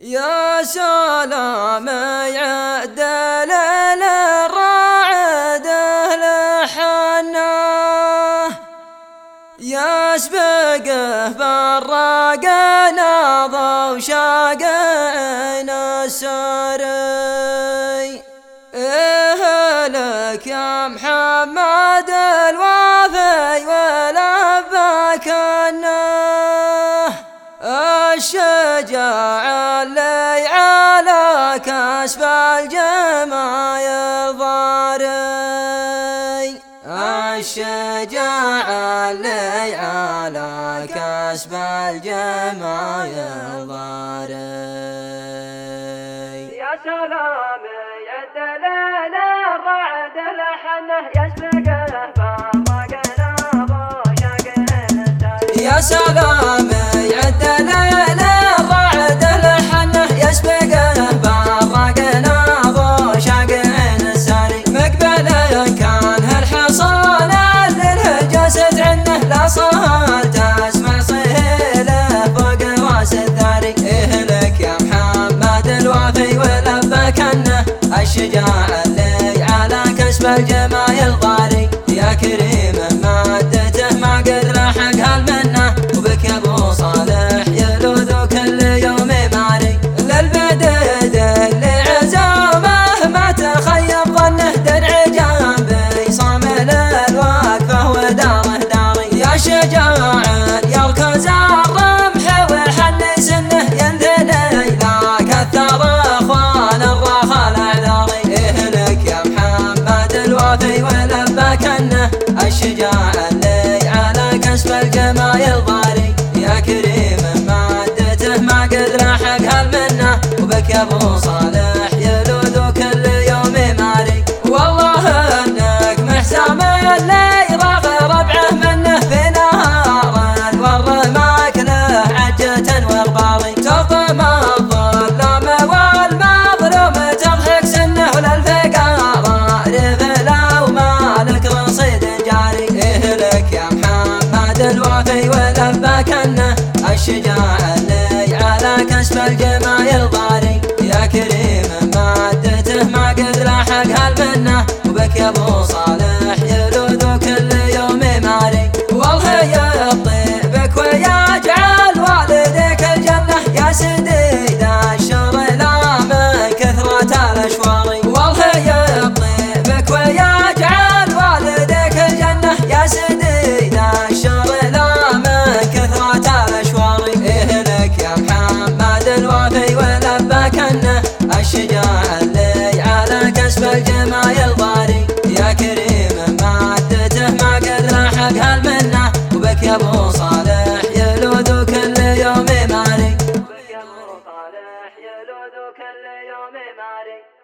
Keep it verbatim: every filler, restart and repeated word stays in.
يا سلام يعدل للرعد لحنه يسبقه بالرقنا ضو شاقين السري. اهلك يا محمد الوافي ولبك انه الشجاع اللي على كسب الجمايل ضاري. الشجاع اللي على كسب الجمايل ضاري. يا سلام يعدل للرعد لحنه يسبقه بالرقنا ضو شاقين السري. يا سلام يعدل للرعد لحنه يسبقه بالرقنا ضو شاقين السري. مقبله كان هالحصان اللي الهجست عنه لا صهال تسمع صهيله فوق راس الثري. اهلك يا محمد الوافي ولبك انه الشجاع اللي على كسب الجمايل ضاري. يا كريم مادته ما قد لحق هالمنه وبك يا ابو صالح يلوذ كل يوم ماري. للبدد اللي عزومه ما تخيب ظنه درع جنبي صامل الوقفه وداره داري. يا شجاع يركز الرمح وحن سنه ينثني لا كثر اخوان الرخال اعذاري. اهلك يا محمد الوافي ولبك انه الشجاع اللي على كسب الجمايل ضاري. يا كريم مادته ما قد لحق هالمنه وبك يا ابو صالح يلوذ كل يوم ماري. والله انك محسام اللي يراغ ربعه منه في نهار الور ماكله عجه وغباري. تضم الظلام والمظلوم تضحك سنه وللفقراء رذله ومالك رصيد جاري. اهلك يا محمد الوافي ولبك انه الشجاع اللي على كسب الجمايل ضاري. يا كريم مادته ما قد لحق هالمنه وبك يا ابو صالح يلوذ كل يوم ماري. والله يطيبك ويجعل والديك الجنه يا سديد الشر لا من كثرة الاشوار. والله يطيبك ويجعل والديك الجنه يا سديد الشر لا من كثرة الاشوار. اهلك يا محمد الوافي ولبك انه الشجاع اللي على كسب الجمايل ضاري. يا كريم مادته ما قد لحق هالمنه وبك يا ابو صالح يلوذ كل يوم ماري. وبك يا ابو صالح يلوذ كل يوم ماري.